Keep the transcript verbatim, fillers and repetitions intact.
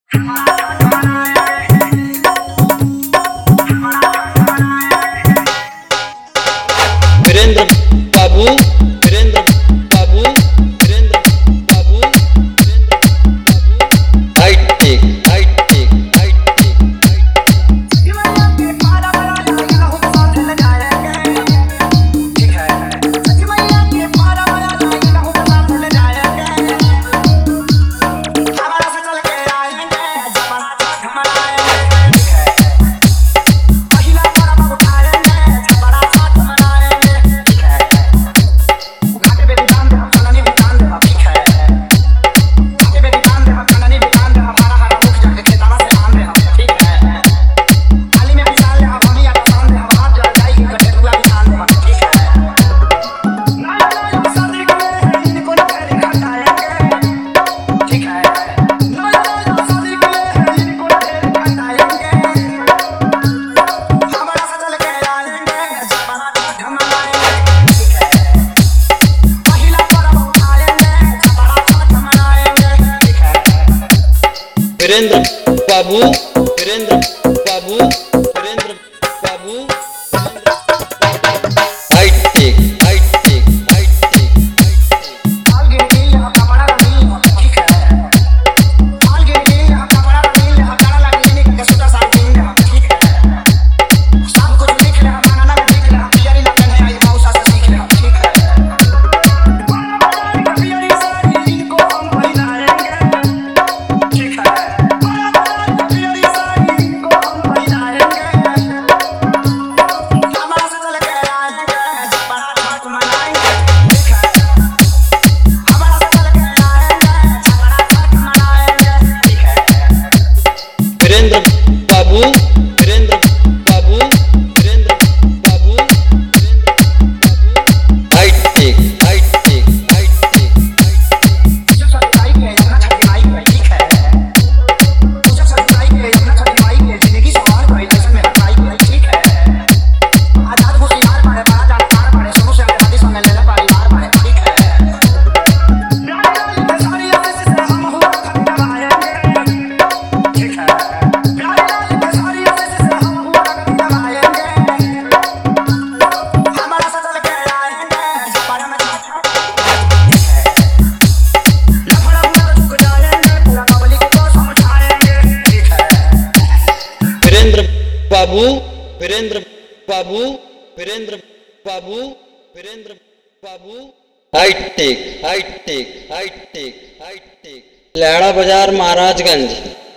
Virendra Babu Virendra Babu Virendra Babu Virendra Babu high tech high tech high tech Virendra Babu Virendra Babu Virendra Babu high tech high tech high tech Virendra Babu Virendra Babu Virendra Babu Virendra Babu high tech high tech high tech Virendra Babu Virendra Babu Virendra Babu Virendra Babu high tech high tech high tech high tech लैड़ा बाजार महाराजगंज।